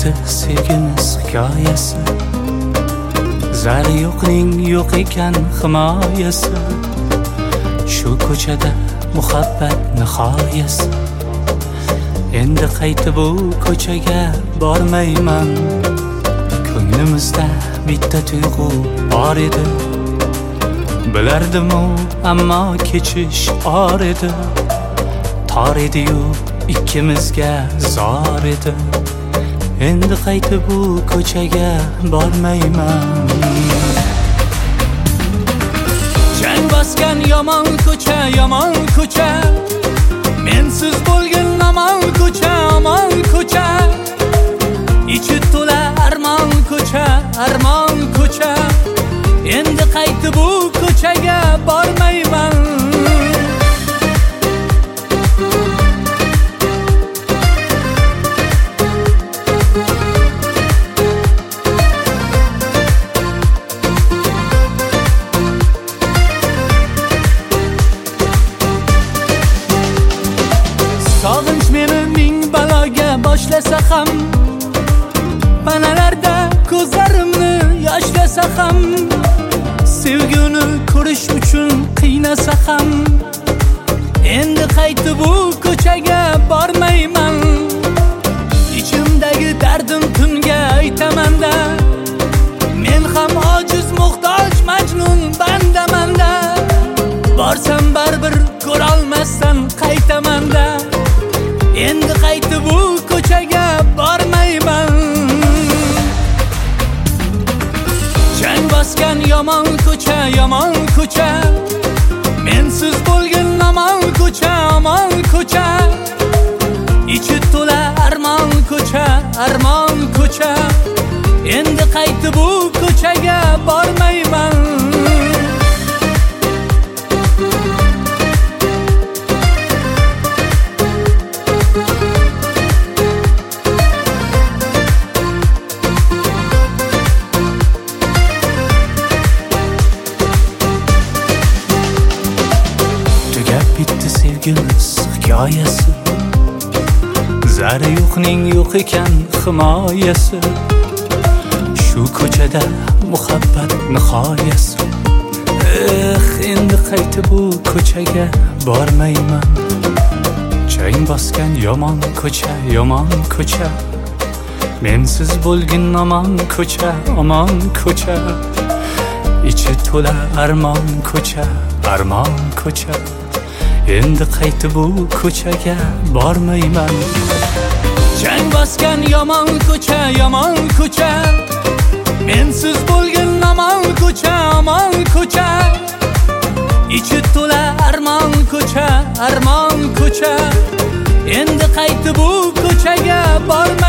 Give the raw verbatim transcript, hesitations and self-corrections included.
bitti sevgimiz hikoyasi. Zari yo'qning yo'q ekan himoyasi. Shu ko'chada muhabbat nihoyasi. Endi qaytib bu ko'chaga bormayman. Ko'nglimizda bitta tuyg'u bor edi. Bilardim-u, ammo kechish or edi. Tor edi-yu, ikkimizga zor edi. Endi qaytib bu ko'chaga bormayman. Chang bosgan yomon ko'cha, yomon ko'cha. Mensiz bo'lgan omon ko'cha, omon ko'cha. Ichi to'la armon ko'cha, armon ko'cha. Endi qaytib bu ko'chaga bormayman. Sog'inch meni ming baloga boshlasa ham, panalarda ko'zlarimni yoshlasa ham, sevgini ko'rish uchun qiynasa ham, endi qaytib bu ko'chaga bormayman. Ichimdagi dardim tunga aytaman-da, men ham ojiz, muhtoj, majnun bandaman-da. Borsam baribir ko'rolmasdan qaytaman-da. Endi qaytib bu ko'chaga bormayman. Chang bosgan yomon ko'cha, yomon ko'cha. Mensiz bo'lgan omon ko'cha, omon ko'cha. Ichi to'la armon ko'cha, armon ko'cha. Endi qaytib bu ko'chaga bormayman. Bitti sevgimiz hikoyasi. Zari yo'qning yo'q ekan himoyasi. Shu ko'chada muhabbat nihoyasi. Eh, endi qaytib bu ko'chaga bormayman. Chang bosgan yomon ko'cha, yomon ko'cha. Mensiz bo'lgin omon ko'cha, omon ko'cha. Ichi to'la armon ko'cha, armon ko'cha. Endi qaytib bu ko'chaga bormayman. Chang bosgan yomon ko'cha, yomon ko'cha. Mensiz bo'lgan omon ko'cha, omon ko'cha. Ichi to'la armon ko'cha, armon ko'cha. Endi qaytib bu ko'chaga bormayman.